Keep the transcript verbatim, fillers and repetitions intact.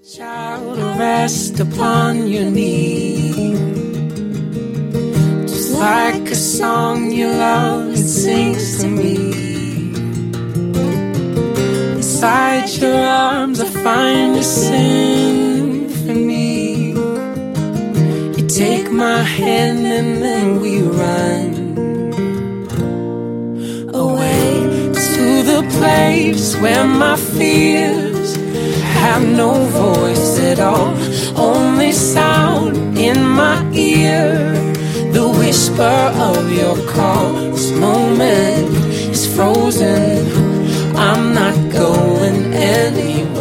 Child, rest upon your knee. Just like a song you love, it sings to me. Inside your arms I find a symphony. You take my hand and then we run away to the place where my fears have no voice at all, only sound in my ear, the whisper of your call. This moment is frozen, I'm not going anywhere.